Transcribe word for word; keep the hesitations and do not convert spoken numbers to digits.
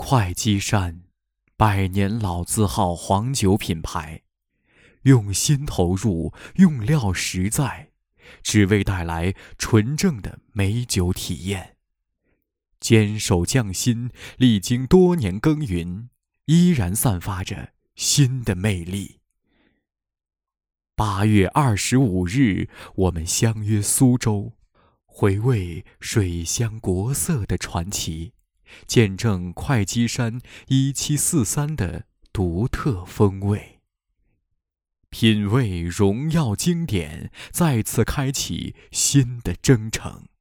会稽山，百年老字号黄酒品牌，用心投入，用料实在，只为带来纯正的美酒体验。坚守匠心，历经多年耕耘，依然散发着新的魅力。八月二十五日，我们相约苏州，回味水乡国色的传奇，见证会稽山一七四三的独特风味，品味荣耀经典，再次开启新的征程。